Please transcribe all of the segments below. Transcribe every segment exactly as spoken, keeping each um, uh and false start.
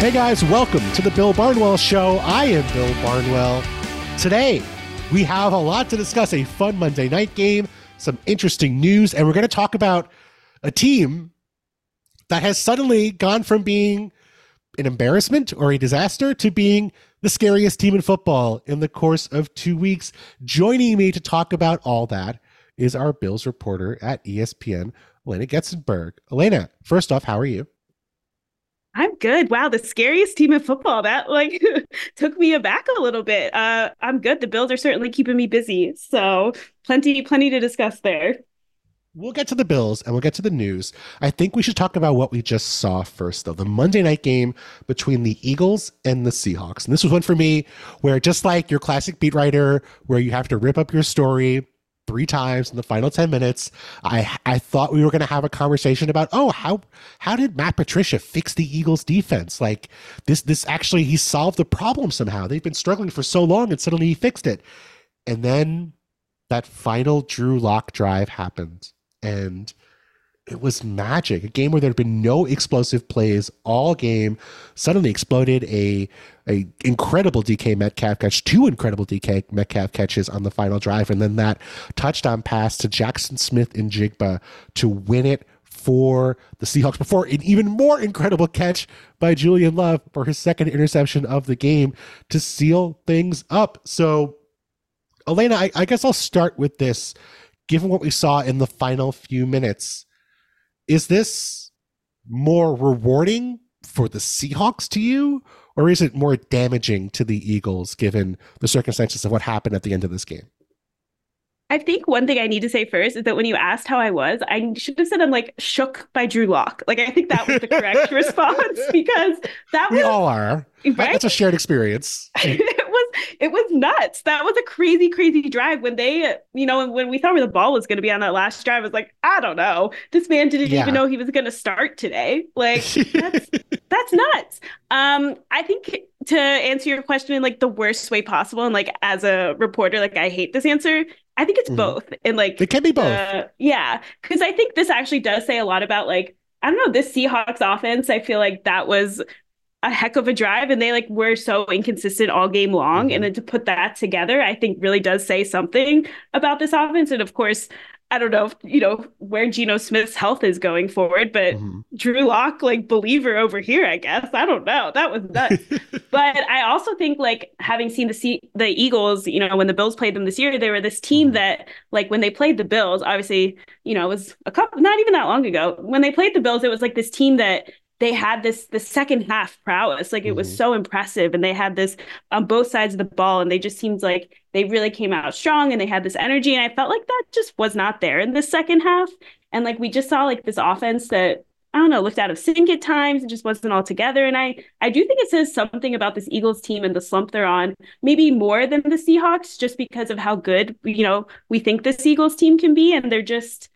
Hey guys, welcome to the Bill Barnwell Show. I am Bill Barnwell. Today, we have a lot to discuss, a fun Monday night game, some interesting news, and we're going to talk about a team that has suddenly gone from being an embarrassment or a disaster to being the scariest team in football in the course of two weeks. Joining me to talk about all that is our Bills reporter at E S P N, Elena Getzenberg. Elena, first off, how are you? I'm good. Wow, the scariest team in football. That like took me aback a little bit. Uh, I'm good. The Bills are certainly keeping me busy. So plenty, plenty to discuss there. We'll get to the Bills and we'll get to the news. I think we should talk about what we just saw first, though. The Monday night game between the Eagles and the Seahawks. And this was one for me where, just like your classic beat writer, where you have to rip up your story three times in the final ten minutes, I I thought we were going to have a conversation about, oh, how how did Matt Patricia fix the Eagles defense? Like this, this actually, he solved the problem somehow. They've been struggling for so long and suddenly he fixed it. And then that final Drew Lock drive happened. And it was magic. A game where there had been no explosive plays all game suddenly exploded. A, a incredible D K Metcalf catch, two incredible D K Metcalf catches on the final drive, and then that touchdown pass to Jackson Smith and Jigba to win it for the Seahawks before an even more incredible catch by Julian Love for his second interception of the game to seal things up. So, Elena, I, I guess I'll start with this. Given what we saw in the final few minutes, is this more rewarding for the Seahawks to you, or is it more damaging to the Eagles given the circumstances of what happened at the end of this game? I think one thing I need to say first is that when you asked how I was, I should have said I'm like shook by Drew Lock. Like I think that was the correct response because that we was all are. right. That's a shared experience. it was it was nuts. That was a crazy, crazy drive. When they, you know, when we thought where the ball was going to be on that last drive, I was like, I don't know. This man didn't yeah. even know he was going to start today. Like that's that's nuts. Um, I think to answer your question in like the worst way possible, and like as a reporter, like I hate this answer. I think it's mm-hmm. both. And like it can be both. Uh, yeah. Cause I think this actually does say a lot about like, I don't know, this Seahawks offense. I feel like that was a heck of a drive and they like were so inconsistent all game long. Mm-hmm. And then to put that together, I think really does say something about this offense. And of course, I don't know, if, you know, where Geno Smith's health is going forward, but mm-hmm. Drew Lock, like believer over here, I guess. I don't know. That was nuts. But I also think like having seen the C- the Eagles, you know, when the Bills played them this year, they were this team that like when they played the Bills, obviously, you know, it was a couple, not even that long ago. When they played the Bills, it was like this team that they had this the second half prowess. Like it mm-hmm. was so impressive. And they had this on both sides of the ball. And they just seemed like they really came out strong and they had this energy. And I felt like that just was not there in the second half. And like we just saw like this offense that, I don't know, looked out of sync at times and just wasn't all together. And I, I do think it says something about this Eagles team and the slump they're on, maybe more than the Seahawks, just because of how good, you know, we think this Eagles team can be. And they're just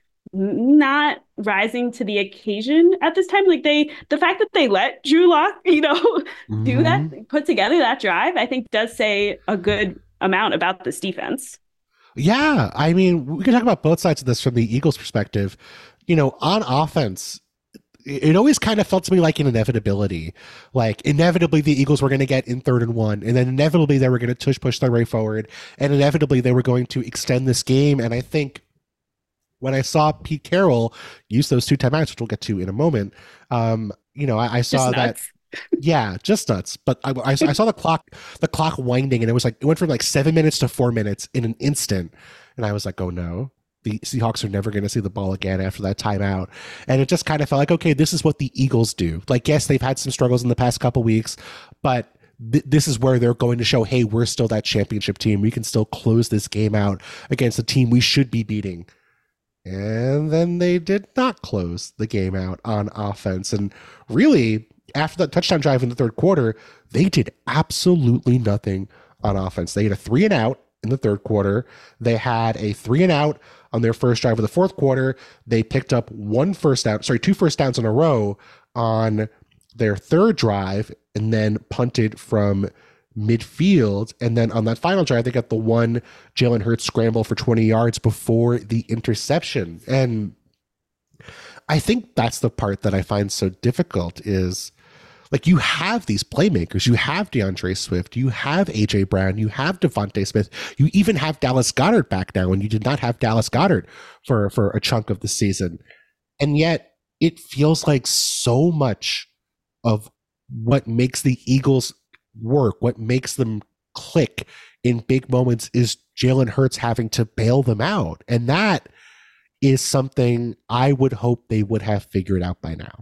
not rising to the occasion at this time. Like they, the fact that they let Drew Lock, you know, mm-hmm. do that, put together that drive, I think does say a good amount about this defense. Yeah. I mean, we can talk about both sides of this from the Eagles perspective. You know, on offense, it always kind of felt to me like an inevitability. Like inevitably the Eagles were going to get in third and one, and then inevitably they were going to tush push their way forward, and inevitably they were going to extend this game. And I think when I saw Pete Carroll use those two timeouts, which we'll get to in a moment, um, you know, I, I saw that. Yeah, just nuts. But I, I, I saw the clock, the clock winding, and it was like it went from like seven minutes to four minutes in an instant, and I was like, oh no, the Seahawks are never going to see the ball again after that timeout. And it just kind of felt like, okay, this is what the Eagles do. Like, yes, they've had some struggles in the past couple weeks, but th- this is where they're going to show, hey, we're still that championship team. We can still close this game out against a team we should be beating. And then they did not close the game out on offense. And really, after that touchdown drive in the third quarter, they did absolutely nothing on offense. They had a three and out in the third quarter. They had a three and out on their first drive of the fourth quarter. They picked up one first down, sorry, two first downs in a row on their third drive and then punted from midfield. And then on that final drive, they got the one Jalen Hurts scramble for twenty yards before the interception. And I think that's the part that I find so difficult is like you have these playmakers. You have DeAndre Swift. You have A J Brown. You have Devontae Smith. You even have Dallas Goedert back now, and you did not have Dallas Goedert for, for a chunk of the season. And yet it feels like so much of what makes the Eagles work, what makes them click in big moments is Jalen Hurts having to bail them out. And that is something I would hope they would have figured out by now.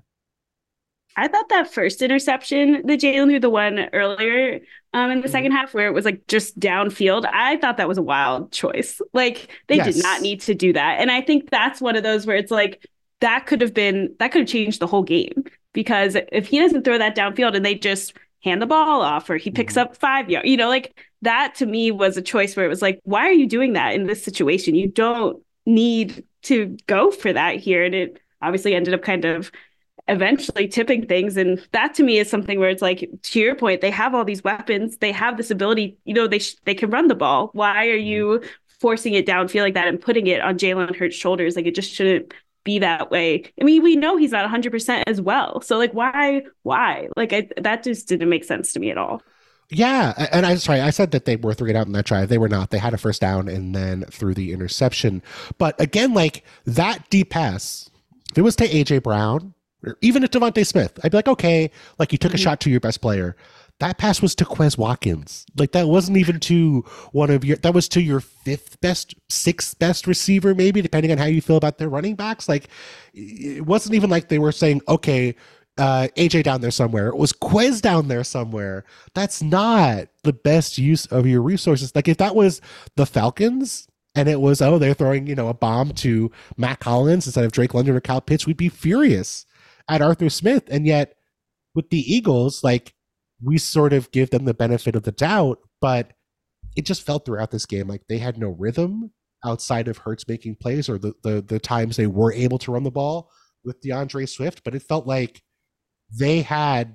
I thought that first interception that Jalen threw, the one earlier um, in the second half where it was like just downfield, I thought that was a wild choice. Like they yes. did not need to do that. And I think that's one of those where it's like, that could have been, that could have changed the whole game. Because if he doesn't throw that downfield and they just hand the ball off or he picks mm-hmm. up five yards, you know, like that to me was a choice where it was like, why are you doing that in this situation? You don't need to go for that here. And it obviously ended up kind of eventually tipping things. And that to me is something where it's like, to your point, they have all these weapons. They have this ability, you know, they sh- they can run the ball. Why are you forcing it downfield like that and putting it on Jalen Hurts' shoulders? Like it just shouldn't be that way. I mean, we know he's not one hundred percent as well. So like, why, why? Like I, that just didn't make sense to me at all. Yeah, and I'm sorry, I said that they were three and out in that drive. They were not. They had a first down and then threw the interception. But again, like that deep pass, if it was to A J Brown or even to Devontae Smith, I'd be like, okay, like you took mm-hmm. a shot to your best player. That pass was to Quez Watkins. Like that wasn't even to one of your, that was to your fifth best, sixth best receiver, maybe, depending on how you feel about their running backs. Like it wasn't even like they were saying, okay, uh, A J down there somewhere. It was Quez down there somewhere. That's not the best use of your resources. Like if that was the Falcons and it was, oh, they're throwing, you know, a bomb to Matt Collins instead of Drake London or Kyle Pitts, we'd be furious at Arthur Smith. And yet with the Eagles, like, we sort of give them the benefit of the doubt, but it just felt throughout this game like they had no rhythm outside of Hurts making plays or the, the, the times they were able to run the ball with DeAndre Swift. But it felt like they had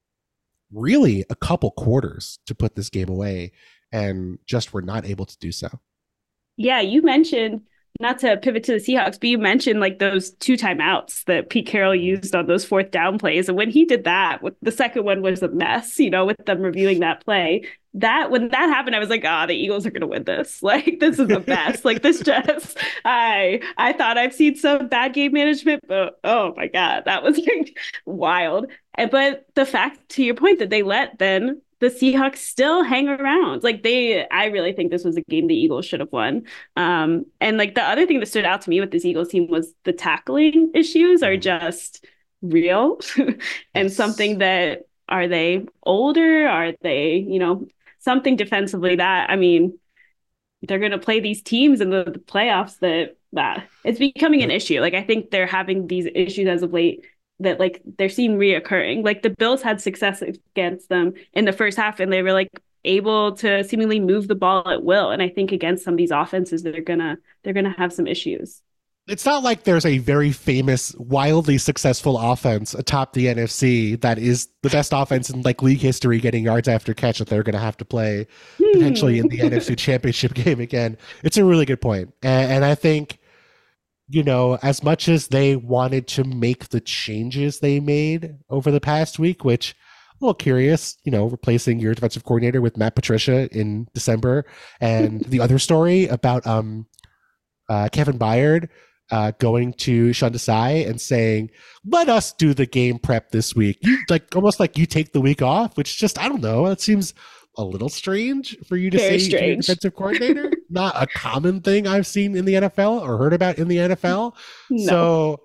really a couple quarters to put this game away and just were not able to do so. Yeah, you mentioned, not to pivot to the Seahawks, but you mentioned like those two timeouts that Pete Carroll used on those fourth down plays. And when he did that, the second one was a mess, you know, with them reviewing that play. That when that happened, I was like, ah, oh, the Eagles are going to win this. Like, this is the best. Like, this just, I, I thought I've seen some bad game management, but oh my God, that was like wild. And, but the fact, to your point, that they let then the Seahawks still hang around. Like they, I really think this was a game the Eagles should have won. Um, and like the other thing that stood out to me with this Eagles team was the tackling issues are just real and yes. something that, are they older? Are they, you know, something defensively that, I mean, they're going to play these teams in the, the playoffs that, that it's becoming an issue. Like, I think they're having these issues as of late that like they're seeing reoccurring. Like the Bills had success against them in the first half and they were like able to seemingly move the ball at will. And I think against some of these offenses, they're gonna they're gonna have some issues. It's not like there's a very famous, wildly successful offense atop the N F C that is the best offense in like league history getting yards after catch that they're going to have to play hmm. potentially in the N F C Championship game again. It's a really good point. And, and I think, you know, as much as they wanted to make the changes they made over the past week, which I'm a little curious, you know, replacing your defensive coordinator with Matt Patricia in December, and the other story about um, uh, Kevin Byard uh, going to Sean Desai and saying, let us do the game prep this week. You like almost like you take the week off, which just, I don't know, it seems a little strange for you to Very say to your defensive coordinator. Not a common thing I've seen in the N F L or heard about in the N F L. No. So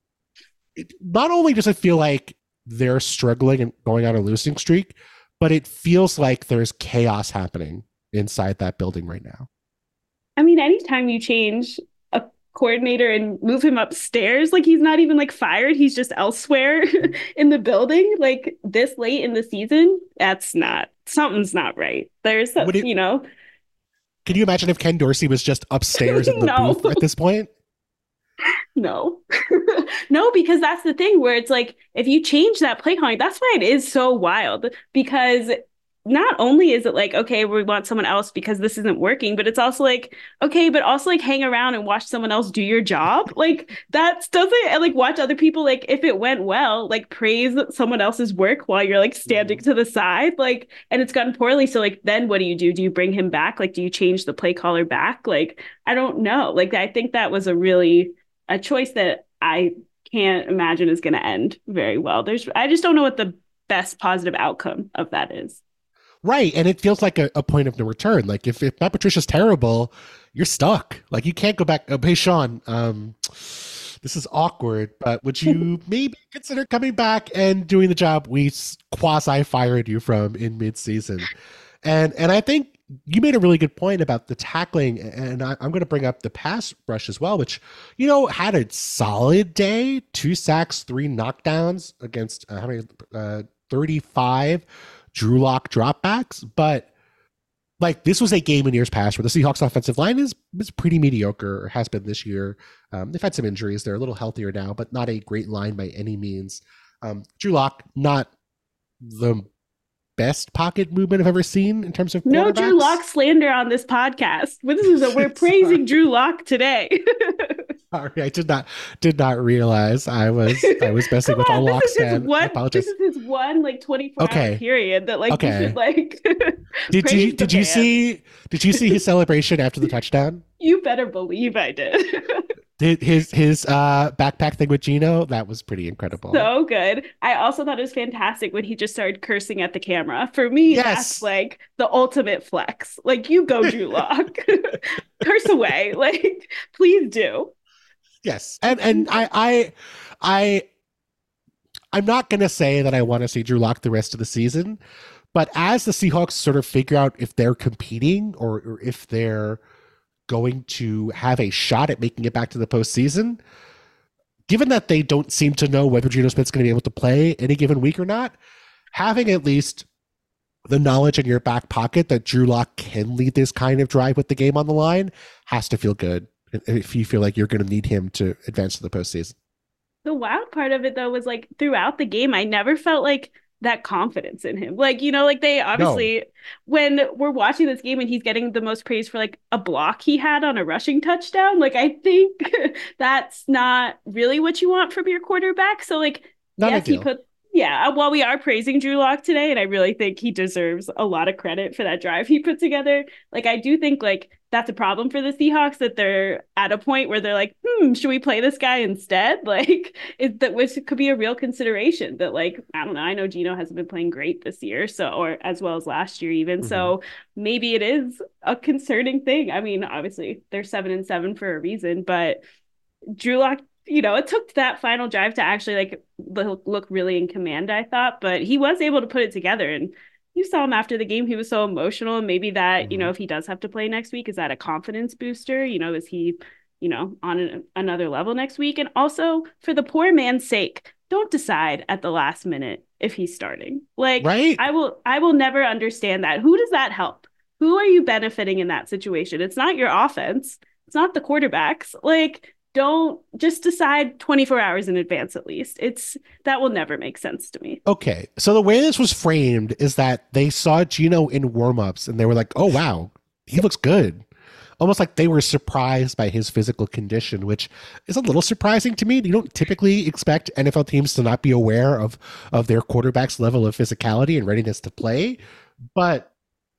it, not only does it feel like they're struggling and going on a losing streak, but it feels like there's chaos happening inside that building right now. I mean, anytime you change a coordinator and move him upstairs, like he's not even like fired, he's just elsewhere in the building, like this late in the season, that's not, something's not right. There's, a, it, you know. Can you imagine if Ken Dorsey was just upstairs in the no. booth at this point? No. No, because that's the thing where it's like, if you change that play calling, that's why it is so wild, because not only is it like, okay, we want someone else because this isn't working, but it's also like, okay, but also like hang around and watch someone else do your job. Like that doesn't, and like watch other people, like if it went well, like praise someone else's work while you're like standing to the side, like, and it's gone poorly. So like, then what do you do? Do you bring him back? Like, do you change the play caller back? Like, I don't know. Like, I think that was a really, a choice that I can't imagine is going to end very well. There's, I just don't know what the best positive outcome of that is. Right. And it feels like a, a point of no return. Like if, if Matt Patricia's terrible, you're stuck. Like you can't go back. Oh, hey, Sean, um, this is awkward, but would you maybe consider coming back and doing the job we quasi fired you from in mid-season? And and I think you made a really good point about the tackling, and I, I'm going to bring up the pass rush as well, which, you know, had a solid day, two sacks, three knockdowns against uh, how many, uh, thirty-five Drew Lock dropbacks. But like this was a game in years past where the Seahawks offensive line is, is pretty mediocre, or has been this year. Um, they've had some injuries. They're a little healthier now, but not a great line by any means. Um, Drew Lock, not the best pocket movement I've ever seen in terms of no Drew Lock slander on this podcast. This is a, we're praising Drew Lock today. Sorry, I did not did not realize I was I was messing with all Lock stand. One, I apologize. This is his one like twenty-four okay. hour period that like okay. you should like. did you did you man. see did you see his celebration after the touchdown? You better believe I did. His his uh, backpack thing with Geno, that was pretty incredible. So good. I also thought it was fantastic when he just started cursing at the camera. For me, yes. That's like the ultimate flex. Like you go, Drew Lock, curse away. Like please do. Yes, and and I I I I'm not gonna say that I want to see Drew Lock the rest of the season, but as the Seahawks sort of figure out if they're competing or, or if they're going to have a shot at making it back to the postseason, given that they don't seem to know whether Geno Smith's going to be able to play any given week or not, having at least the knowledge in your back pocket that Drew Lock can lead this kind of drive with the game on the line has to feel good if you feel like you're going to need him to advance to the postseason. The wild part of it, though, was like throughout the game, I never felt like that confidence in him. Like, you know, like they obviously, no. when we're watching this game and he's getting the most praise for like a block he had on a rushing touchdown, like I think that's not really what you want from your quarterback. So like, not yes, he put, yeah, while we are praising Drew Lock today, and I really think he deserves a lot of credit for that drive he put together, like I do think like that's a problem for the Seahawks, that they're at a point where they're like, hmm, should we play this guy instead? Like, it, that which could be a real consideration that, like, I don't know. I know Geno hasn't been playing great this year, so, or as well as last year even. Mm-hmm. So maybe it is a concerning thing. I mean, obviously they're seven and seven for a reason, but Drew Lock, you know, it took that final drive to actually like look really in command, I thought, but he was able to put it together. And you saw him after the game. He was so emotional. And maybe that, mm-hmm. you know, if he does have to play next week, is that a confidence booster? You know, is he, you know, on an, another level next week? And also for the poor man's sake, don't decide at the last minute if he's starting. Like, right? I will, I will never understand that. Who does that help? Who are you benefiting in that situation? It's not your offense. It's not the quarterbacks. Like, don't just decide twenty-four hours in advance, at least. It's that will never make sense to me. Okay. So the way this was framed is that they saw Geno in warmups and they were like, oh, wow, he looks good. Almost like they were surprised by his physical condition, which is a little surprising to me. You don't typically expect N F L teams to not be aware of, of their quarterback's level of physicality and readiness to play. But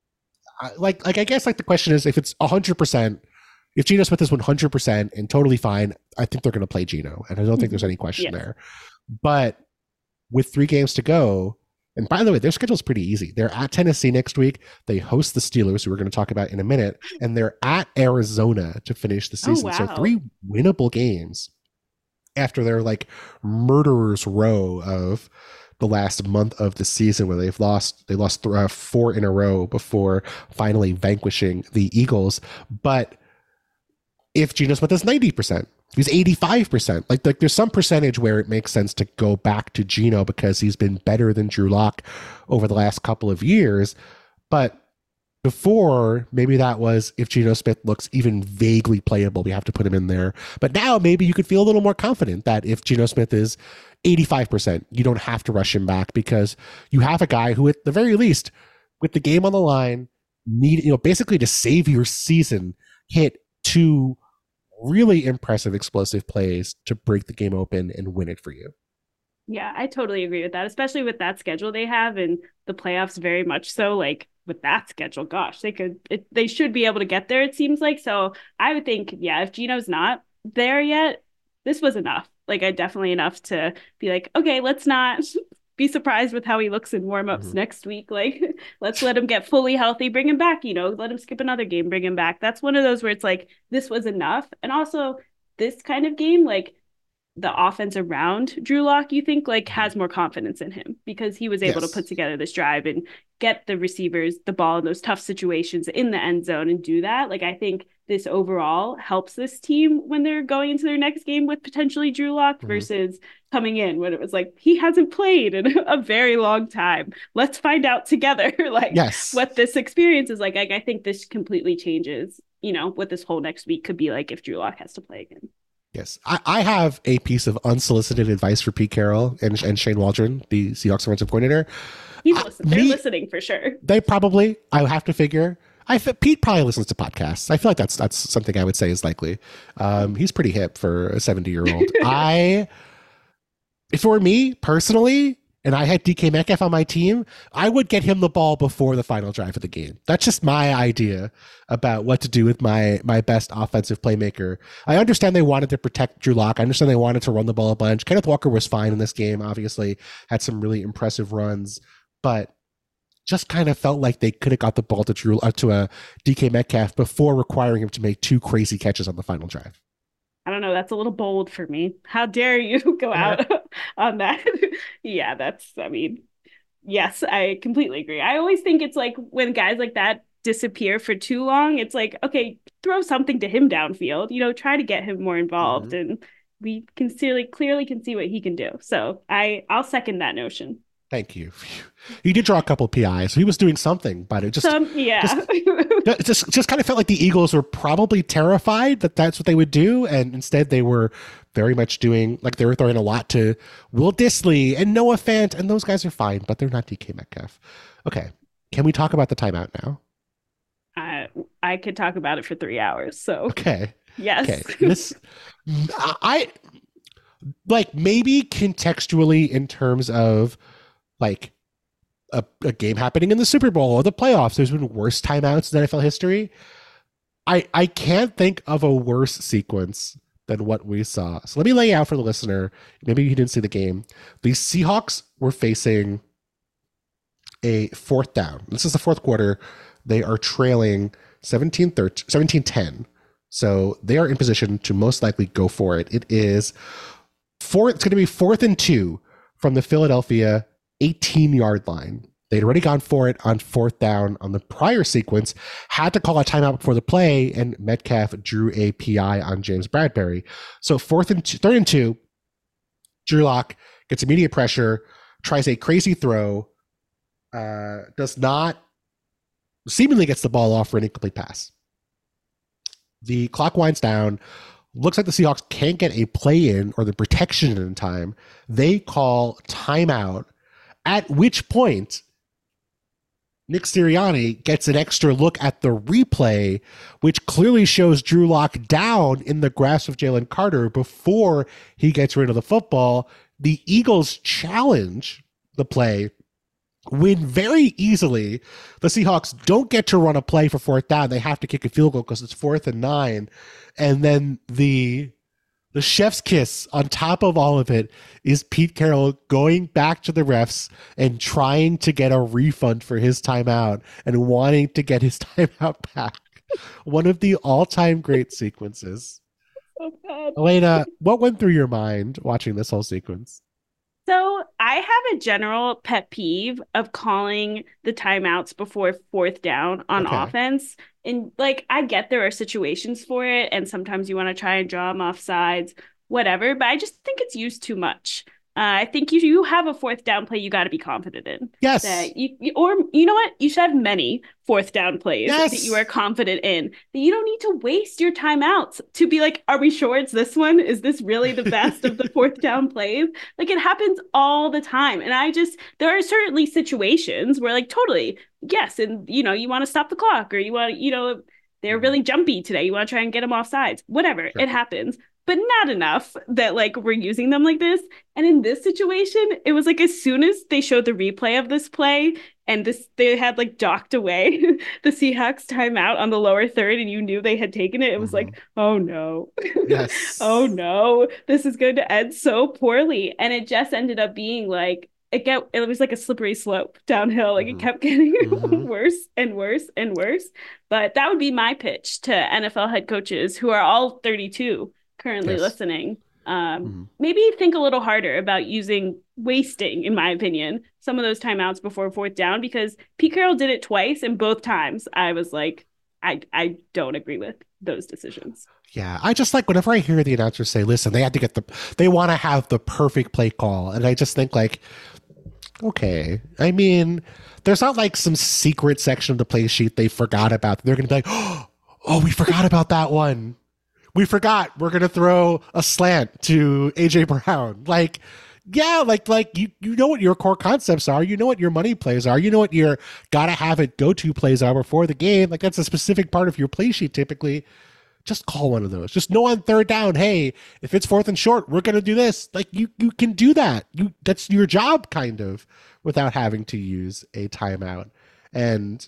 like, like I guess like the question is, if it's one hundred percent, if Geno Smith is one hundred percent and totally fine, I think they're going to play Geno. And I don't think there's any question yes. there. But with three games to go, and by the way, their schedule is pretty easy. They're at Tennessee next week. They host the Steelers, who we're going to talk about in a minute. And they're at Arizona to finish the season. Oh, wow. So three winnable games after their like murderer's row of the last month of the season, where they've lost, they lost th- uh, four in a row before finally vanquishing the Eagles. But if Geno Smith is ninety percent, he's eighty-five percent. Like, like there's some percentage where it makes sense to go back to Geno because he's been better than Drew Lock over the last couple of years. But before, maybe that was if Geno Smith looks even vaguely playable, we have to put him in there. But now maybe you could feel a little more confident that if Geno Smith is eighty-five percent, you don't have to rush him back because you have a guy who at the very least with the game on the line, need you know basically to save your season, hit two really impressive explosive plays to break the game open and win it for you. Yeah, I totally agree with that, especially with that schedule they have and the playoffs very much so. Like with that schedule, gosh, they could it, they should be able to get there, it seems like. So I would think, yeah, if Gino's not there yet, this was enough. Like I definitely enough to be like, okay, let's not be surprised with how he looks in warmups Mhm. next week. Like let's let him get fully healthy, bring him back, you know, let him skip another game, bring him back. That's one of those where it's like this was enough. And also this kind of game, like the offense around Drew Lock, you think like has more confidence in him because he was able to put Yes. together this drive and get the receivers the ball in those tough situations in the end zone and do that. Like I think this overall helps this team when they're going into their next game with potentially Drew Lock Mhm. versus coming in when it was like he hasn't played in a very long time. Let's find out together like Yes. what this experience is like. Like I think this completely changes, you know, what this whole next week could be like if Drew Lock has to play again. Yes, I, I have a piece of unsolicited advice for Pete Carroll and, and Shane Waldron, the Seahawks offensive coordinator. He's Uh, listening. They're me, listening for sure. they probably. I have to figure. I f- Pete probably listens to podcasts. I feel like that's that's something I would say is likely. Um, he's pretty hip for a seventy year old. I, if it were me personally, and I had D K Metcalf on my team, I would get him the ball before the final drive of the game. That's just my idea about what to do with my my best offensive playmaker. I understand they wanted to protect Drew Lock. I understand they wanted to run the ball a bunch. Kenneth Walker was fine in this game, obviously, had some really impressive runs, but just kind of felt like they could have got the ball to Drew uh, to a D K Metcalf before requiring him to make two crazy catches on the final drive. I don't know. That's a little bold for me. How dare you go out on that? Yeah, that's, I mean, yes, I completely agree. I always think it's like when guys like that disappear for too long, it's like, okay, throw something to him downfield, you know, try to get him more involved. Mm-hmm. And we can clearly, clearly can see what he can do. So I, I'll second that notion. Thank you. He did draw a couple P Is. So he was doing something, but it just Some, just yeah. it just just kind of felt like the Eagles were probably terrified that that's what they would do, and instead they were very much doing like they were throwing a lot to Will Disley and Noah Fant, and those guys are fine, but they're not D K Metcalf. Okay, can we talk about the timeout now? I, I could talk about it for three hours. So Okay, yes. okay. This I like maybe contextually in terms of like a, a game happening in the Super Bowl or the playoffs. There's been worse timeouts in N F L history. I I can't think of a worse sequence than what we saw. So let me lay out for the listener. Maybe you didn't see the game. The Seahawks were facing a fourth down. This is the fourth quarter. They are trailing seventeen thirteen, seventeen ten. So they are in position to most likely go for it. It is four. It's going to be fourth and two from the Philadelphia eighteen yard line. They'd already gone for it on fourth down on the prior sequence, had to call a timeout before the play, and Metcalf drew a P I on James Bradbury. So fourth and two, third and two, Drew Lock gets immediate pressure, tries a crazy throw, uh, does not, seemingly gets the ball off for an incomplete pass. The clock winds down. Looks like the Seahawks can't get a play in or the protection in time. They call timeout, at which point Nick Sirianni gets an extra look at the replay, which clearly shows Drew Lock down in the grasp of Jalen Carter before he gets rid of the football. The Eagles challenge the play, win very easily. The Seahawks don't get to run a play for fourth down. They have to kick a field goal because it's fourth and nine. And then the the chef's kiss on top of all of it is Pete Carroll going back to the refs and trying to get a refund for his timeout and wanting to get his timeout back. One of the all-time great sequences. So bad. Elena, what went through your mind watching this whole sequence? So I have a general pet peeve of calling the timeouts before fourth down on Okay. offense. And like, I get there are situations for it, and sometimes you want to try and draw them off sides, whatever, but I just think it's used too much. Uh, I think you you have a fourth down play you got to be confident in. Yes. That you, you or you know what? You should have many fourth down plays Yes. that you are confident in. That you don't need to waste your timeouts to be like, are we sure it's this one? Is this really the best of the fourth down plays? Like it happens all the time. And I just there are certainly situations where like totally, yes, and you know, you want to stop the clock or you want, you know, they're really jumpy today. You want to try and get them off sides. Whatever. Sure. It happens. But not enough that like we're using them like this. And in this situation, it was like as soon as they showed the replay of this play and this they had like docked away the Seahawks timeout on the lower third and you knew they had taken it, it was mm-hmm. like, oh no. Yes. Oh no, this is going to end so poorly. And it just ended up being like it get it was like a slippery slope downhill. Like mm-hmm. it kept getting mm-hmm. worse and worse and worse. But that would be my pitch to N F L head coaches who are all thirty-two currently yes. listening. Um, mm-hmm. Maybe think a little harder about using wasting, in my opinion, some of those timeouts before fourth down, because Pete Carroll did it twice, and both times I was like, I I don't agree with those decisions. Yeah, I just like whenever I hear the announcers say, listen, they had to get the, they want to have the perfect play call. And I just think like, okay, I mean, there's not like some secret section of the play sheet they forgot about. They're going to be like, oh, we forgot about that one. We forgot we're going to throw a slant to A J Brown. Like, yeah, like, like you, you know what your core concepts are. You know what your money plays are. You know what your gotta have it go-to plays are before the game. Like that's a specific part of your play sheet typically. Just call one of those. Just know on third down, hey, if it's fourth and short, we're going to do this. Like you, you can do that. You, that's your job kind of without having to use a timeout. And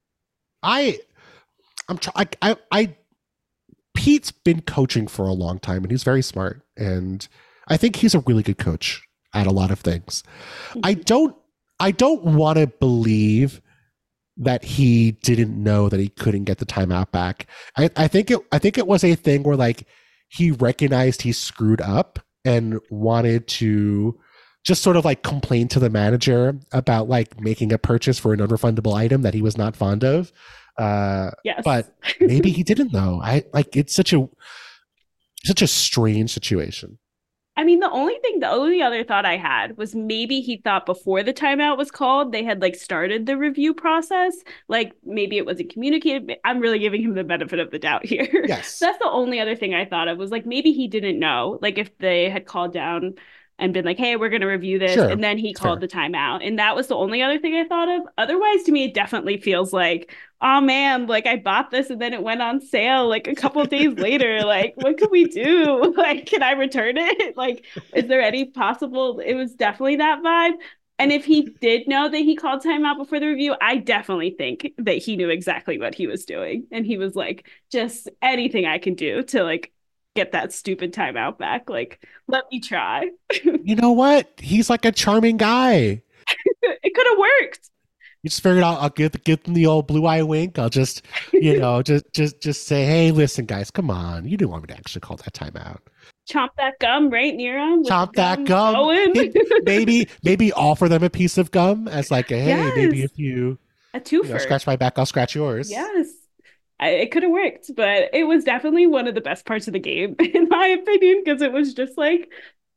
I, I'm trying, I, I, Pete's been coaching for a long time and he's very smart. And I think he's a really good coach at a lot of things. Mm-hmm. I don't, I don't want to believe that he didn't know that he couldn't get the timeout back. I, I think it, I think it was a thing where like he recognized he screwed up and wanted to just sort of like complain to the manager about like making a purchase for a non-refundable item that he was not fond of. Uh, yes. But maybe he didn't know. I like it's such a such a strange situation. I mean, the only thing, the only other thought I had was maybe he thought before the timeout was called, they had like started the review process. Like maybe it wasn't communicated. I'm really giving him the benefit of the doubt here. Yes. That's the only other thing I thought of was like maybe he didn't know. Like if they had called down and been like, hey, we're going to review this. Sure. And then he called Fair. the timeout. And that was the only other thing I thought of. Otherwise, to me, it definitely feels like, oh man, like I bought this and then it went on sale like a couple of days later. Like, what can we do? Like, can I return it? Like, is there any possible? It was definitely that vibe. And if he did know that he called timeout before the review, I definitely think that he knew exactly what he was doing. And he was like, just anything I can do to like, get that stupid timeout back. Like, let me try. You know what? He's like a charming guy. It could have worked. You just figured out I'll give give them the old blue eye wink. I'll just, you know, just just just say, hey, listen, guys, come on. You didn't want me to actually call that timeout. Chomp that gum right near him. Chomp that gum. maybe maybe offer them a piece of gum as like a hey, yes. maybe if you a twofer. You know, scratch my back, I'll scratch yours. Yes. I, it could have worked, but it was definitely one of the best parts of the game, in my opinion, because it was just like,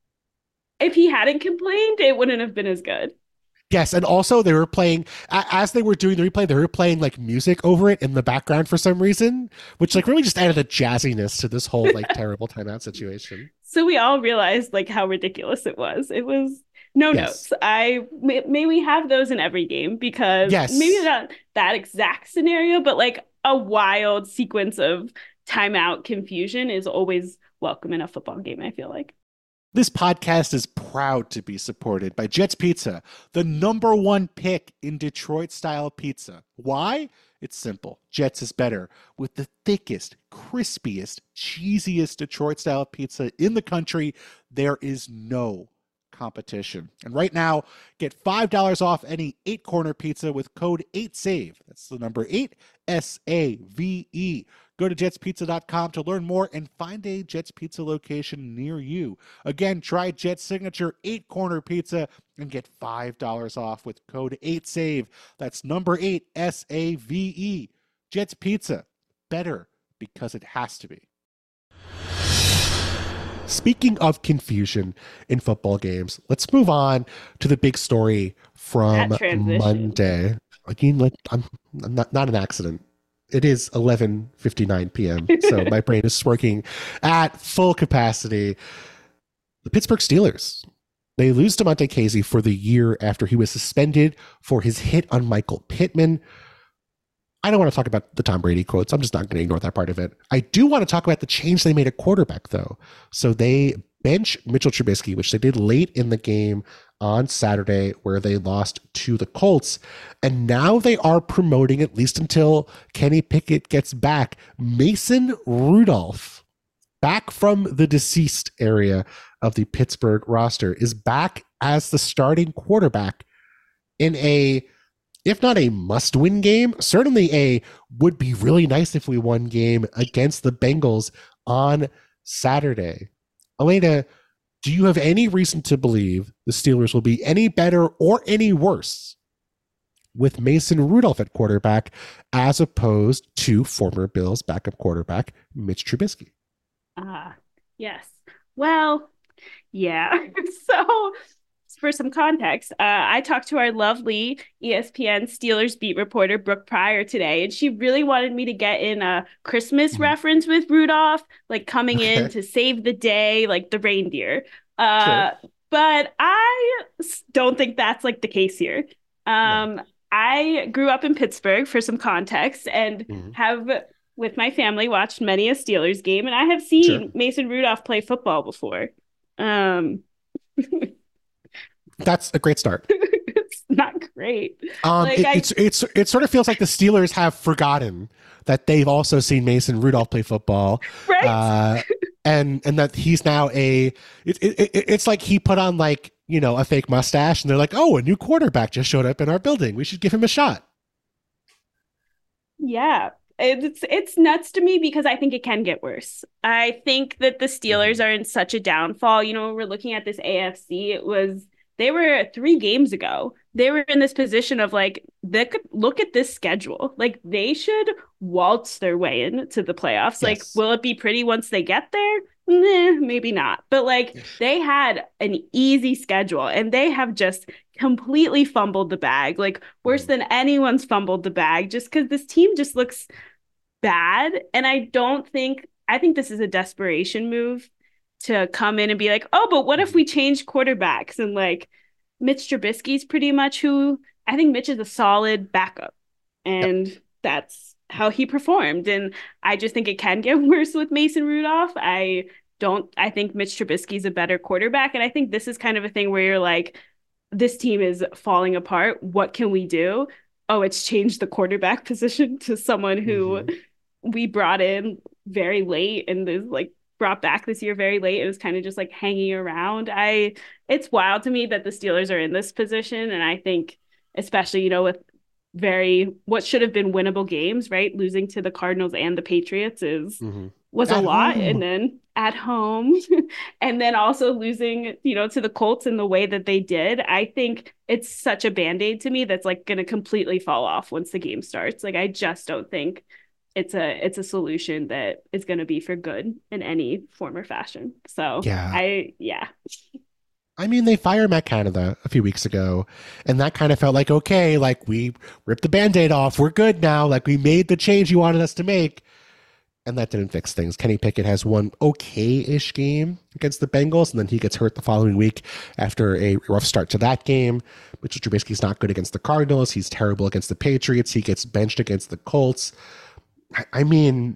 if he hadn't complained, it wouldn't have been as good. Yes, and also they were playing, as they were doing the replay, they were playing like music over it in the background for some reason, which like really just added a jazziness to this whole like terrible timeout situation. So we all realized like how ridiculous it was. It was no yes. notes. I may, may we have those in every game because yes. maybe not that exact scenario, but like a wild sequence of timeout confusion is always welcome in a football game, I feel like. This podcast is proud to be supported by Jets Pizza, the number one pick in Detroit-style pizza. Why? It's simple. Jets is better. With the thickest, crispiest, cheesiest Detroit-style pizza in the country, there is no competition. And right now, get five dollars off any eight-corner pizza with code eight save. That's the number eight, S A V E. Go to jets pizza dot com to learn more and find a Jets Pizza location near you. Again, try Jets Signature eight-corner pizza and get five dollars off with code eight save. That's number eight, S A V E. Jets Pizza. Better because it has to be. Speaking of confusion in football games, let's move on to the big story That from transition. Monday. Again, like I'm, I'm not not an accident. It is eleven fifty-nine p.m. So my brain is working at full capacity. The Pittsburgh Steelers. They lose to Monte Casey for the year after he was suspended for his hit on Michael Pittman. I don't want to talk about the Tom Brady quotes. I'm just not going to ignore that part of it. I do want to talk about the change they made at quarterback, though. So they bench Mitchell Trubisky, which they did late in the game on Saturday, where they lost to the Colts. And now they are promoting, at least until Kenny Pickett gets back, Mason Rudolph, back from the deceased area of the Pittsburgh roster, is back as the starting quarterback in a, if not a must-win game, certainly a would be really nice if we won game against the Bengals on Saturday. Elena, do you have any reason to believe the Steelers will be any better or any worse with Mason Rudolph at quarterback as opposed to former Bills backup quarterback Mitch Trubisky? Ah, uh, yes. Well, yeah. So for some context, uh, I talked to our lovely E S P N Steelers beat reporter Brooke Pryor today, and she really wanted me to get in a Christmas mm-hmm. reference with Rudolph, like coming okay. in to save the day, like the reindeer. Uh, sure. But I don't think that's like the case here. Um, no. I grew up in Pittsburgh, for some context, and mm-hmm. have, with my family, watched many a Steelers game, and I have seen sure. Mason Rudolph play football before. Um, That's a great start. It's not great. Um, like it, I, it's it's it sort of feels like the Steelers have forgotten that they've also seen Mason Rudolph play football, right? Uh, and and that he's now a. It, it, it, it's like he put on like you know a fake mustache, and they're like, oh, a new quarterback just showed up in our building. We should give him a shot. Yeah. It's it's nuts to me because I think it can get worse. I think that the Steelers mm-hmm. are in such a downfall. You know, we're looking at this A F C. It was they were three games ago. They were in this position of like, they could look at this schedule. Like they should waltz their way into the playoffs. Yes. Like, will it be pretty once they get there? Nah, maybe not. But like they had an easy schedule and they have just completely fumbled the bag, like worse than anyone's fumbled the bag, just because this team just looks bad. And I don't think, I think this is a desperation move to come in and be like, oh, but what if we change quarterbacks? And like Mitch Trubisky's pretty much who, I think Mitch is a solid backup. And yep. that's how he performed. And I just think it can get worse with Mason Rudolph. I don't, I think Mitch Trubisky's a better quarterback. And I think this is kind of a thing where you're like, this team is falling apart. What can we do? Oh, it's changed the quarterback position to someone who mm-hmm. we brought in very late and is like brought back this year very late. It was kind of just like hanging around. I, it's wild to me that the Steelers are in this position. And I think, especially, you know, with very, what should have been winnable games, right? Losing to the Cardinals and the Patriots is, mm-hmm. was at a lot. Home. And then at home and then also losing, you know, to the Colts in the way that they did. I think it's such a Band-Aid to me that's like going to completely fall off once the game starts. Like, I just don't think it's a, it's a solution that is going to be for good in any form or fashion. So yeah, I, yeah. I mean, they fired Matt Canada a few weeks ago, and that kind of felt like, okay, like we ripped the Band-Aid off. We're good now. Like we made the change you wanted us to make. And that didn't fix things. Kenny Pickett has one okay-ish game against the Bengals, and then he gets hurt the following week after a rough start to that game. Mitchell Trubisky's not good against the Cardinals. He's terrible against the Patriots. He gets benched against the Colts. I, I mean,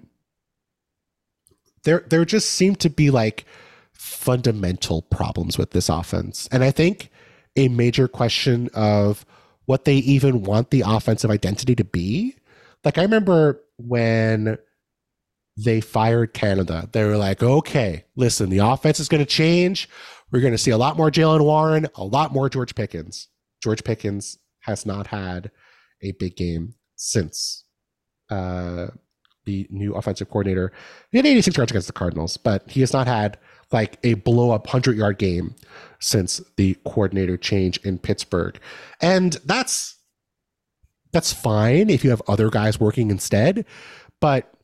there there just seem to be like fundamental problems with this offense. And I think a major question of what they even want the offensive identity to be. Like I remember when they fired Canada. They were like, okay, listen, the offense is going to change. We're going to see a lot more Jaylen Warren, a lot more George Pickens. George Pickens has not had a big game since uh, the new offensive coordinator. He had eighty-six yards against the Cardinals, but he has not had like a blow-up hundred-yard game since the coordinator change in Pittsburgh. And that's that's fine if you have other guys working instead, but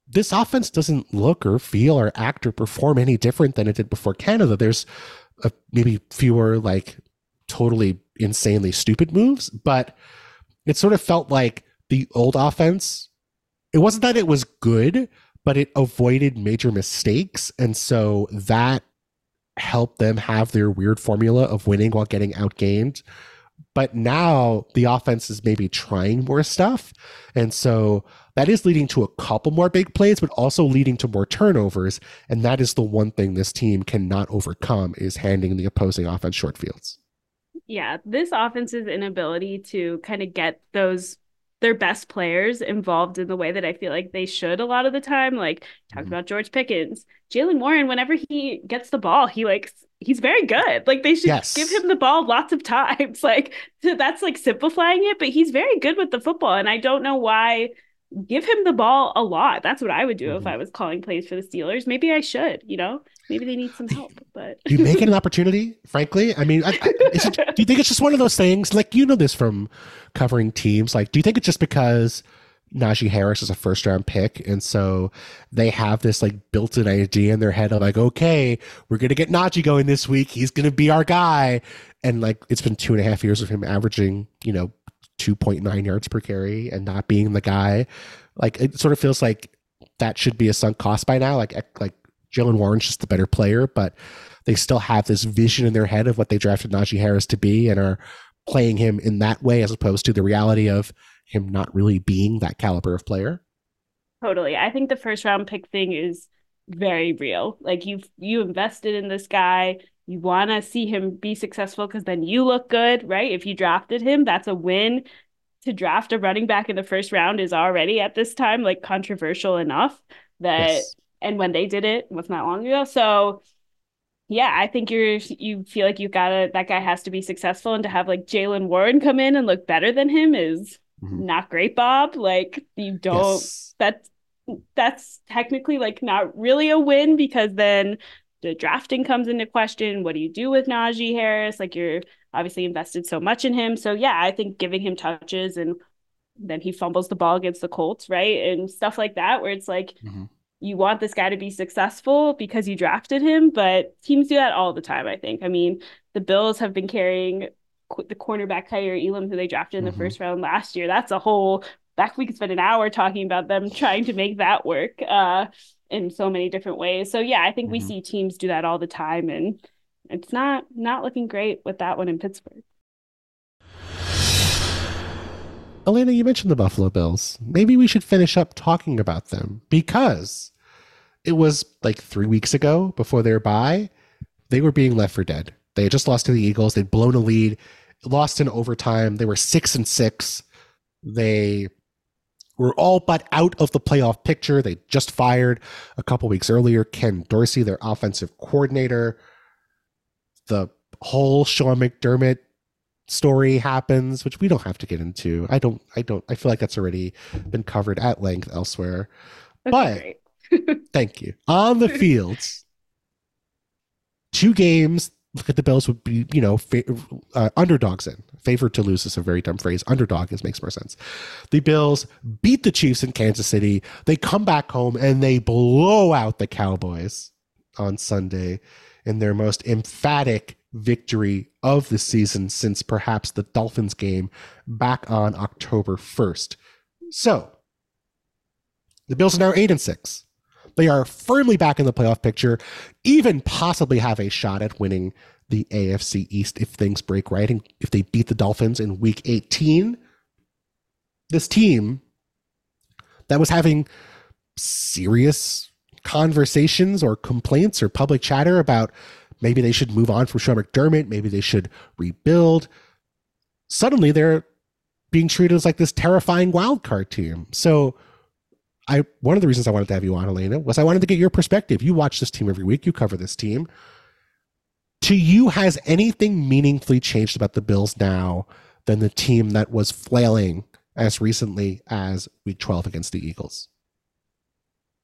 this offense doesn't look or feel or act or perform any different than it did before Canada. There's a, maybe fewer like totally insanely stupid moves, but it sort of felt like the old offense. It wasn't that it was good, but it avoided major mistakes. And so that helped them have their weird formula of winning while getting outgained. But now the offense is maybe trying more stuff. And so that is leading to a couple more big plays, but also leading to more turnovers. And that is the one thing this team cannot overcome, is handing the opposing offense short fields. Yeah, this offense's inability to kind of get those their best players involved in the way that I feel like they should a lot of the time. Like talked mm-hmm. about George Pickens, Jaylen Warren, whenever he gets the ball, he like he's very good. Like they should yes. give him the ball lots of times. Like that's like simplifying it, but he's very good with the football. And I don't know why. Give him the ball a lot. That's what I would do mm-hmm. if I was calling plays for the Steelers. Maybe I should, you know, maybe they need some help, but do you make it an opportunity? Frankly, I mean, I, I, is it, do you think it's just one of those things? Like, you know, this from covering teams, like, do you think it's just because Najee Harris is a first round pick, and so they have this like built-in idea in their head of like, okay, we're gonna get Najee going this week, he's gonna be our guy, and like it's been two and a half years of him averaging, you know, two point nine yards per carry and not being the guy. Like it sort of feels like that should be a sunk cost by now. Like like Jaylen Warren's just the better player, but they still have this vision in their head of what they drafted Najee Harris to be and are playing him in that way as opposed to the reality of him not really being that caliber of player. Totally. I think the first round pick thing is very real. Like you've you invested in this guy. You want to see him be successful because then you look good, right? If you drafted him, that's a win. To draft a running back in the first round is already at this time like controversial enough that, yes. and when they did it was not long ago. So yeah, I think you're, you feel like you gotta, that guy has to be successful, and to have like Jaylen Warren come in and look better than him is mm-hmm. not great, Bob. Like you don't, yes. that's, that's technically like not really a win, because then the drafting comes into question. What do you do with Najee Harris? Like you're obviously invested so much in him. So yeah, I think giving him touches and then he fumbles the ball against the Colts, right? And stuff like that, where it's like, mm-hmm. you want this guy to be successful because you drafted him, but teams do that all the time, I think. I mean, the Bills have been carrying the cornerback Kaiir Elam, who they drafted in the mm-hmm. first round last year. That's a whole, that we could spend an hour talking about them trying to make that work. Uh, in so many different ways. So yeah, I think mm-hmm. we see teams do that all the time, and it's not not looking great with that one in Pittsburgh. Elena, you mentioned the Buffalo Bills. Maybe we should finish up talking about them, because it was like three weeks ago before their bye, they were being left for dead. They had just lost to the Eagles. They'd blown a lead, lost in overtime. They were six and six. They were all but out of the playoff picture. They just fired a couple weeks earlier Ken Dorsey, their offensive coordinator. The whole Sean McDermott story happens, which we don't have to get into. I don't, I don't, I feel like that's already been covered at length elsewhere. Okay, but thank you. On the fields, two games that the Bills would be, you know, fa- uh, underdogs in. Favored to lose is a very dumb phrase. Underdog is makes more sense. The Bills beat the Chiefs in Kansas City. They come back home and they blow out the Cowboys on Sunday in their most emphatic victory of the season since perhaps the Dolphins game back on October first. So the Bills are now eight and six. They are firmly back in the playoff picture, even possibly have a shot at winning the A F C East if things break right, and if they beat the Dolphins in week eighteen. This team that was having serious conversations or complaints or public chatter about maybe they should move on from Sean McDermott, maybe they should rebuild, suddenly they're being treated as like this terrifying wild card team. So I one of the reasons I wanted to have you on, Elena, was I wanted to get your perspective. You watch this team every week. You cover this team. To you, has anything meaningfully changed about the Bills now than the team that was flailing as recently as week twelve against the Eagles?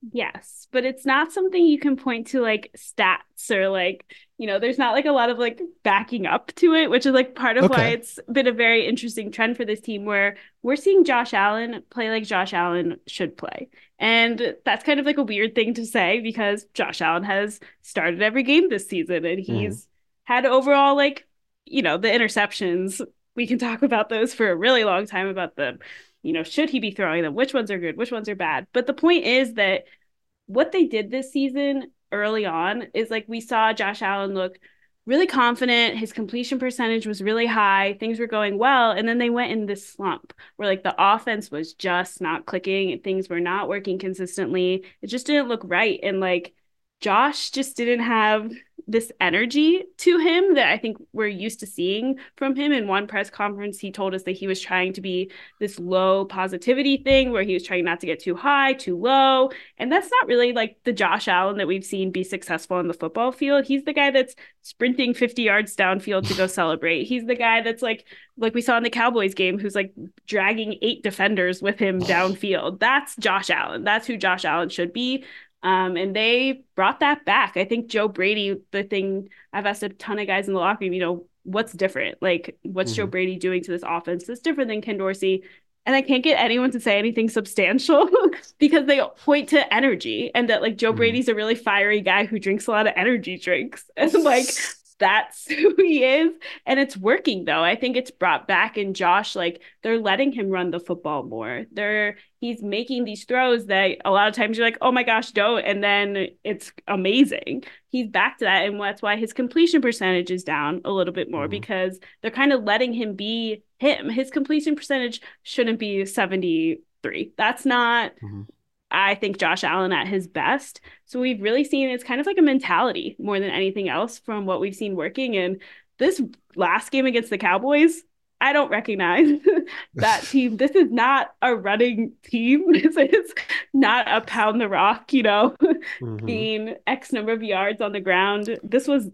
Yes, but it's not something you can point to like stats or like, you know, there's not like a lot of like backing up to it, which is like part of why Okay. it's been a very interesting trend for this team where we're seeing Josh Allen play like Josh Allen should play. And that's kind of like a weird thing to say because Josh Allen has started every game this season and Mhm. he's had overall like, you know, the interceptions. We can talk about those for a really long time about them. You know, should he be throwing them? Which ones are good? Which ones are bad? But the point is that what they did this season early on is like we saw Josh Allen look really confident. His completion percentage was really high. Things were going well. And then they went in this slump where like the offense was just not clicking and things were not working consistently. It just didn't look right. And like Josh just didn't have this energy to him that I think we're used to seeing from him. In one press conference, he told us that he was trying to be this low positivity thing where he was trying not to get too high, too low. And that's not really like the Josh Allen that we've seen be successful on the football field. He's the guy that's sprinting fifty yards downfield to go celebrate. He's the guy that's like, like we saw in the Cowboys game, who's like dragging eight defenders with him downfield. That's Josh Allen. That's who Josh Allen should be. Um, and they brought that back. I think Joe Brady, the thing I've asked a ton of guys in the locker room, you know, what's different? Like, what's Joe Mhm. Brady doing to this offense that's different than Ken Dorsey? And I can't get anyone to say anything substantial because they point to energy and that like Joe Mhm. Brady's a really fiery guy who drinks a lot of energy drinks. And like that's who he is. And it's working though. I think it's brought back in Josh, like they're letting him run the football more. They're he's making these throws that a lot of times you're like, oh my gosh, don't. And then it's amazing. He's back to that. And that's why his completion percentage is down a little bit more Mhm. because they're kind of letting him be him. His completion percentage shouldn't be seventy-three. That's not, Mhm. I think, Josh Allen at his best. So we've really seen it's kind of like a mentality more than anything else from what we've seen working. And this last game against the Cowboys, I don't recognize that team. This is not a running team. This is not a pound the rock, you know, Mhm. gain X number of yards on the ground. This was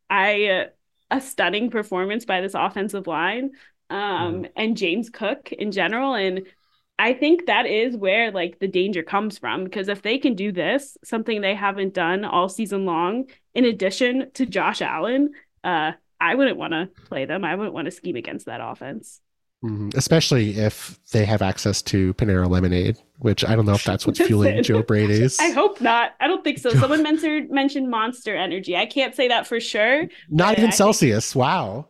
I uh, a stunning performance by this offensive line Mhm. um, and James Cook in general. And I think that is where like the danger comes from because if they can do this, something they haven't done all season long, in addition to Josh Allen, uh, I wouldn't want to play them. I wouldn't want to scheme against that offense. Mhm. Especially if they have access to Panera Lemonade, which I don't know if that's what's fueling Listen, Joe I Brady's. hope not. I don't think so. Someone mentioned mentioned Monster Energy. I can't say that for sure, Not but even I think Celsius. Wow.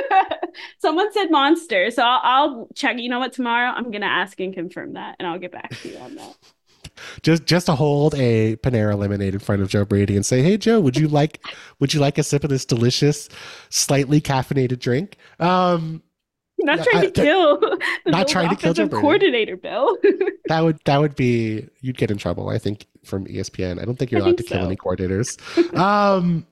someone said Monster. So I'll, I'll check. You know what? Tomorrow I'm gonna ask and confirm that, and I'll get back to you on that. Just just to hold a Panera Lemonade in front of Joe Brady and say, "Hey Joe, would you like would you like a sip of this delicious, slightly caffeinated drink?" Um, I'm not yeah, trying I, to th- kill the not Bills trying to kill Joe offensive Brady. coordinator, Bill. That would that would be you'd get in trouble. I think from E S P N. I don't think I you're allowed think to kill any so. coordinators. Um,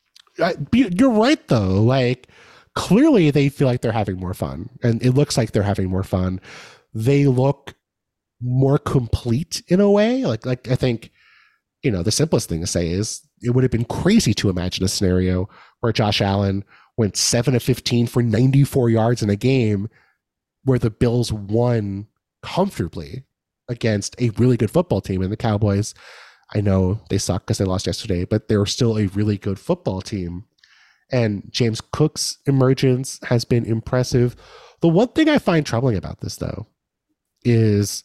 I- you're right though. Like clearly they feel like they're having more fun, and it looks like they're having more fun. They look more complete in a way. Like like I think you know the simplest thing to say is it would have been crazy to imagine a scenario where Josh Allen went seven of fifteen for ninety-four yards in a game where the Bills won comfortably against a really good football team. And the Cowboys, I know they suck because they lost yesterday, but they were still a really good football team. And James Cook's emergence has been impressive. The one thing I find troubling about this, though, is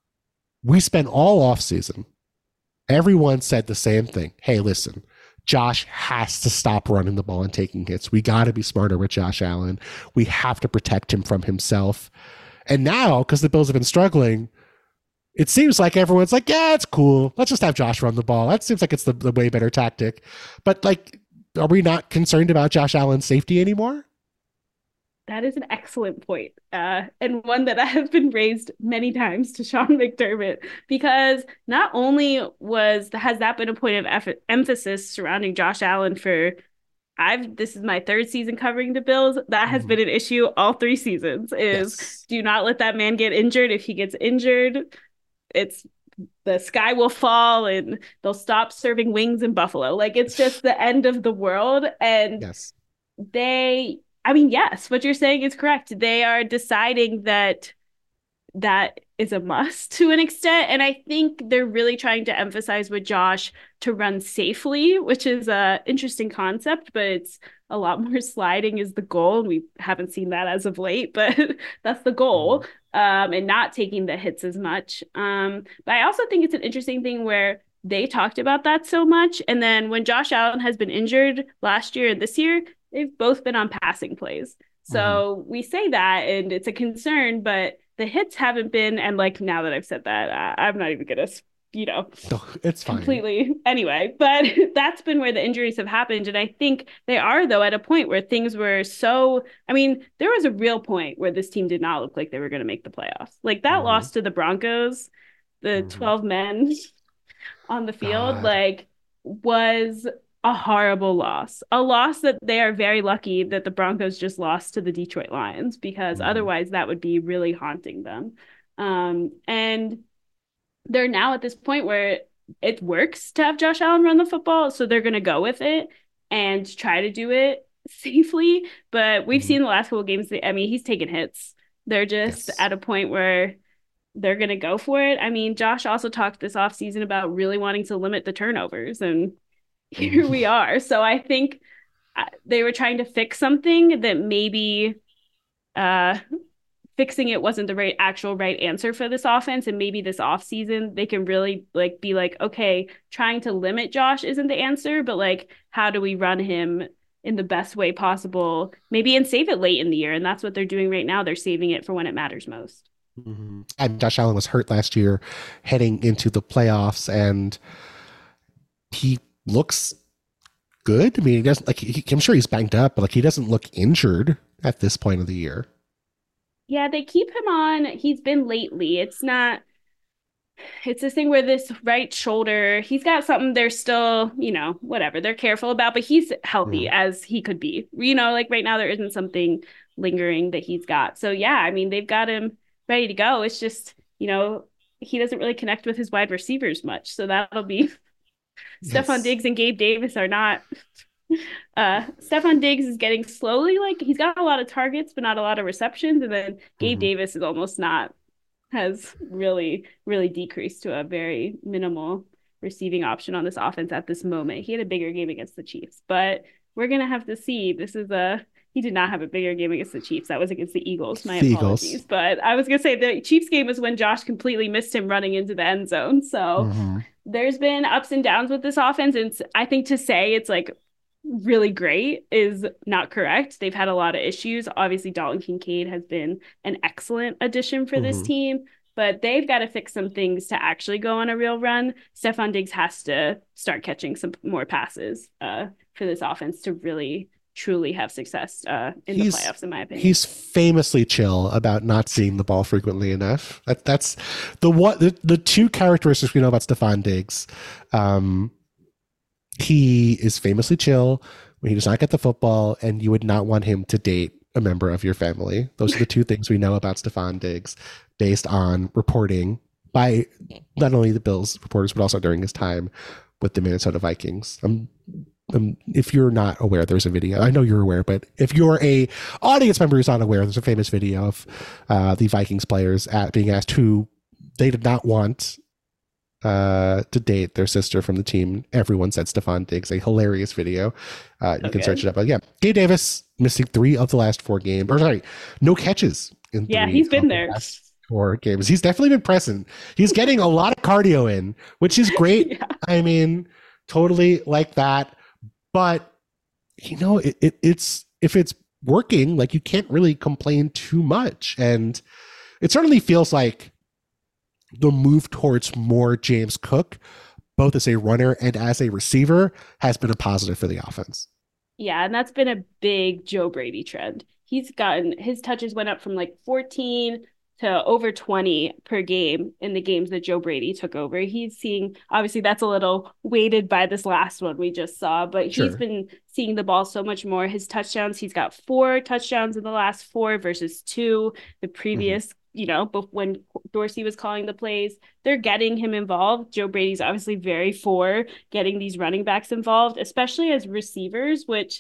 we spent all offseason, everyone said the same thing. Hey, listen, Josh has to stop running the ball and taking hits. We got to be smarter with Josh Allen. We have to protect him from himself. And now, because the Bills have been struggling, it seems like everyone's like, yeah, it's cool. Let's just have Josh run the ball. That seems like it's the, the way better tactic. But like, are we not concerned about Josh Allen's safety anymore? That is an excellent point, uh, and one that I have been raised many times to Sean McDermott because not only was has that been a point of eff- emphasis surrounding Josh Allen for I've this is my third season covering the Bills. That has Mm-hmm. been an issue all three seasons. Is Yes. do not let that man get injured. If he gets injured, it's the sky will fall and they'll stop serving wings in Buffalo. Like it's just the end of the world. And Yes. they, I mean, yes, what you're saying is correct. They are deciding that that is a must to an extent. And I think they're really trying to emphasize with Josh to run safely, which is a interesting concept, but it's a lot more sliding is the goal. We haven't seen that as of late, but that's the goal. Um, and not taking the hits as much. Um, but I also think it's an interesting thing where they talked about that so much. And then when Josh Allen has been injured last year and this year, they've both been on passing plays. Mhm. So we say that and it's a concern, but the hits haven't been. And like now that I've said that, I, I'm not even going to, you know, No, it's fine. completely anyway. But that's been where the injuries have happened. And I think they are, though, at a point where things were so. I mean, there was a real point where this team did not look like they were going to make the playoffs. Like that Mhm. loss to the Broncos, the Mhm. twelve men on the field, God. like was a horrible loss. A loss that they are very lucky that the Broncos just lost to the Detroit Lions because Mhm. otherwise that would be really haunting them. Um, and they're now at this point where it works to have Josh Allen run the football, so they're going to go with it and try to do it safely. But we've Mhm. seen the last couple of games. I mean, he's taking hits. They're just Yes. at a point where they're going to go for it. I mean, Josh also talked this offseason about really wanting to limit the turnovers, and here Mhm. we are. So I think uh, they were trying to fix something that maybe uh, fixing it wasn't the right actual right answer for this offense. And maybe this offseason they can really like be like, okay, trying to limit Josh isn't the answer, but like how do we run him in the best way possible, maybe and save it late in the year. And that's what they're doing right now. They're saving it for when it matters most. Mhm. And Josh Allen was hurt last year heading into the playoffs, and he looks good. I mean, he doesn't like, he, I'm sure he's banged up, but like, he doesn't look injured at this point of the year. Yeah, they keep him on. He's been lately. It's not it's this thing where this right shoulder, he's got something they're still, you know, whatever, they're careful about, but he's healthy Mhm. as he could be. You know, like right now, there isn't something lingering that he's got. So, yeah, I mean, they've got him ready to go. It's just, you know, he doesn't really connect with his wide receivers much. So that'll be Stefon Yes. Diggs and Gabe Davis are not. Uh, Stefon Diggs is getting slowly like he's got a lot of targets, but not a lot of receptions. And then Gabe Mhm. Davis is almost not has really, really decreased to a very minimal receiving option on this offense at this moment. He had a bigger game against the Chiefs, but we're gonna have to see. This is a he did not have a bigger game against the Chiefs. That was against the Eagles. My The Eagles. apologies. But I was gonna say the Chiefs game was when Josh completely missed him running into the end zone. So Mhm. there's been ups and downs with this offense. And I think to say it's like really great is not correct. They've had a lot of issues. Obviously, Dalton Kincaid has been an excellent addition for this Mhm. team, but they've got to fix some things to actually go on a real run. Stefon Diggs has to start catching some more passes uh, for this offense to really, truly have success uh, in the He's playoffs, in my opinion. he's famously chill about not seeing the ball frequently enough. That, that's the what the, the two characteristics we know about Stephon Diggs. Um, he is famously chill when he does not get the football, and you would not want him to date a member of your family. Those are the two things we know about Stephon Diggs based on reporting by not only the Bills reporters, but also during his time with the Minnesota Vikings. Um, um, if you're not aware, there's a video. I know you're aware, but if you're a audience member who's not aware, there's a famous video of uh, the Vikings players at being asked who they did not want uh, to date their sister from the team. Everyone said Stephon Diggs. A hilarious video. Uh, you So can search good. it up. But yeah, Gabe Davis missing three of the last four games. Or sorry, no catches in Yeah, three he's been of the there. last four games. He's definitely been present. He's getting a lot of cardio in, which is great. Yeah. I mean, totally like that. But you know, it, it, it's if it's working, like you can't really complain too much. And it certainly feels like the move towards more James Cook, both as a runner and as a receiver, has been a positive for the offense. Yeah, and that's been a big Joe Brady trend. He's gotten his touches went up from like fourteen to over twenty per game in the games that Joe Brady took over. He's seeing, obviously, that's a little weighted by this last one we just saw, but he's Sure. been seeing the ball so much more. His touchdowns, he's got four touchdowns in the last four versus two the Mm-hmm. previous, you know, but when Dorsey was calling the plays, they're getting him involved. Joe Brady's obviously very for getting these running backs involved, especially as receivers, which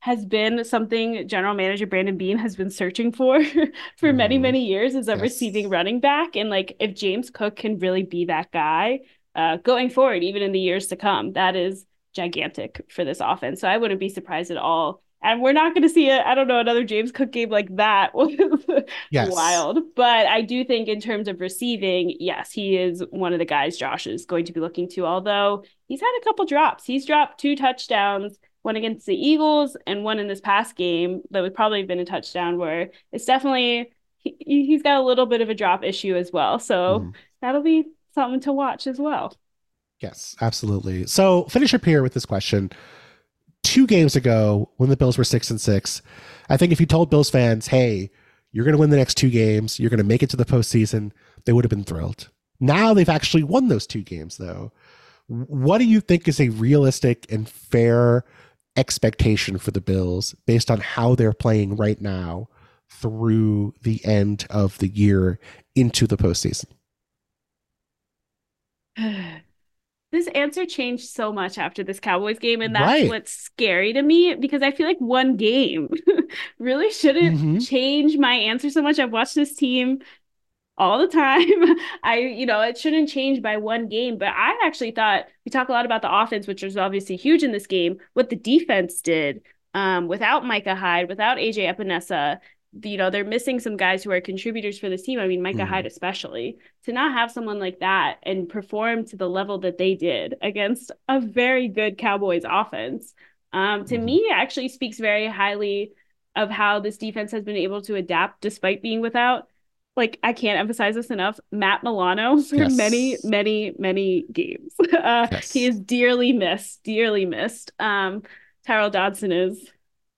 has been something general manager Brandon Beane has been searching for for many, Mm, many years is a receiving yes. running back. And like if James Cook can really be that guy uh, going forward, even in the years to come, that is gigantic for this offense. So I wouldn't be surprised at all. And we're not going to see, a, I don't know, another James Cook game like that. Yes. Wild. But I do think in terms of receiving, yes, he is one of the guys Josh is going to be looking to, although he's had a couple drops. He's dropped two touchdowns, one against the Eagles and one in this past game that would probably have been a touchdown, where it's definitely he, he's got a little bit of a drop issue as well. So Mhm. that'll be something to watch as well. Yes, absolutely. So finish up here with this question. Two games ago, when the Bills were six and six, I think if you told Bills fans, hey, you're going to win the next two games, you're going to make it to the postseason, they would have been thrilled. Now they've actually won those two games, though. What do you think is a realistic and fair expectation for the Bills based on how they're playing right now through the end of the year into the postseason? This answer changed so much after this Cowboys game, and that's Right. what's scary to me because I feel like one game really shouldn't Mm-hmm. change my answer so much. I've watched this team all the time. I, you know, it shouldn't change by one game, but I actually thought we talk a lot about the offense, which was obviously huge in this game. What the defense did um, without Micah Hyde, without A J Epinesa, you know, they're missing some guys who are contributors for this team. I mean, Micah Mm-hmm. Hyde especially. To not have someone like that and perform to the level that they did against a very good Cowboys offense, um, to Mm-hmm. me actually speaks very highly of how this defense has been able to adapt despite being without, like, I can't emphasize this enough, Matt Milano for many, Yes. many, many games. Uh, he Yes. is dearly missed, dearly missed. Um, Tyrell Dodson is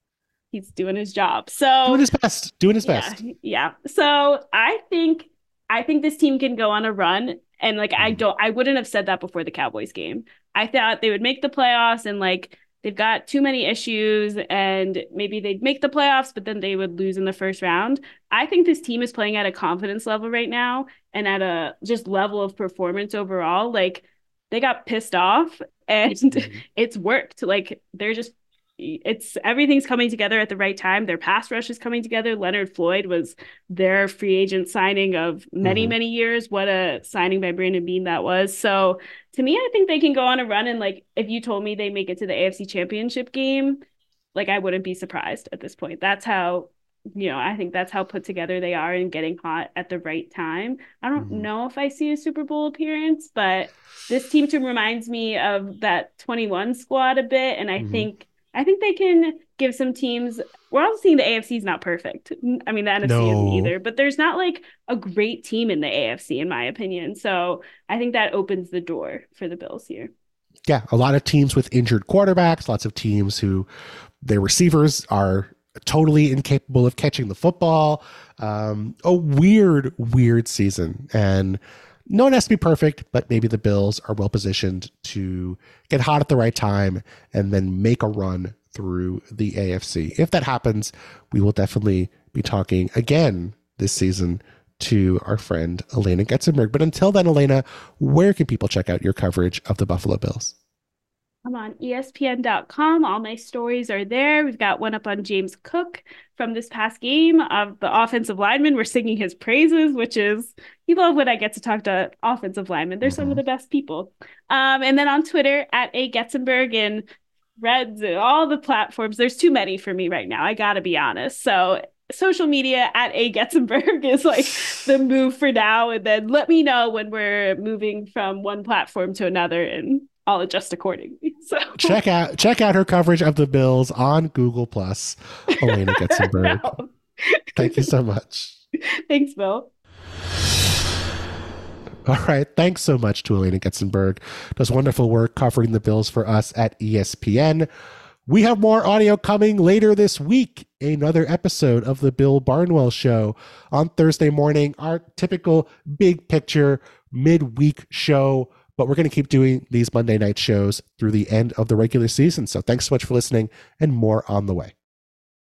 he's doing his job. Doing So his best. Doing his yeah, best. yeah. So I think I think this team can go on a run. And like I Mm-hmm. don't I wouldn't have said that before the Cowboys game. I thought they would make the playoffs and like they've got too many issues and maybe they'd make the playoffs, but then they would lose in the first round. I think this team is playing at a confidence level right now and at a just level of performance overall. Like they got pissed off and Mm-hmm. it's worked. Like they're just it's everything's coming together at the right time. Their pass rush is coming together. Leonard Floyd was their free agent signing of many, Mm-hmm. many years. What a signing by Brandon Beane that was. So to me, I think they can go on a run. And like, if you told me they make it to the A F C Championship game, like I wouldn't be surprised at this point. That's how, you know, I think that's how put together they are and getting hot at the right time. I don't Mm-hmm. know if I see a Super Bowl appearance, but this team too reminds me of that twenty-one squad a bit. And I Mm-hmm. think I think they can give some teams. We're also seeing the A F C is not perfect. I mean, the N F C isn't No. either, but there's not like a great team in the A F C, in my opinion. So I think that opens the door for the Bills here. Yeah, a lot of teams with injured quarterbacks, lots of teams who their receivers are totally incapable of catching the football. Um, a weird, weird season. And no one has to be perfect, but maybe the Bills are well positioned to get hot at the right time and then make a run through the A F C. If that happens, we will definitely be talking again this season to our friend Elena Getzenberg. But until then, Elena, where can people check out your coverage of the Buffalo Bills? I'm on E S P N dot com. All my stories are there. We've got one up on James Cook from this past game of the offensive lineman. We're singing his praises, which is, you love when I get to talk to offensive linemen. They're some Mm-hmm. of the best people. Um, and then on Twitter at A Getzenberg and Reds and all the platforms. There's too many for me right now. I got to be honest. So social media at A Getzenberg is like the move for now. And then let me know when we're moving from one platform to another and I'll adjust accordingly. So check out check out her coverage of the Bills on Google Plus. Elena Getzenberg. no. Thank you so much. Thanks, Bill. All right. Thanks so much to Elena Getzenberg. Does wonderful work covering the Bills for us at E S P N. We have more audio coming later this week. Another episode of the Bill Barnwell Show on Thursday morning, our typical big picture midweek show. But we're going to keep doing these Monday night shows through the end of the regular season. So thanks so much for listening and more on the way.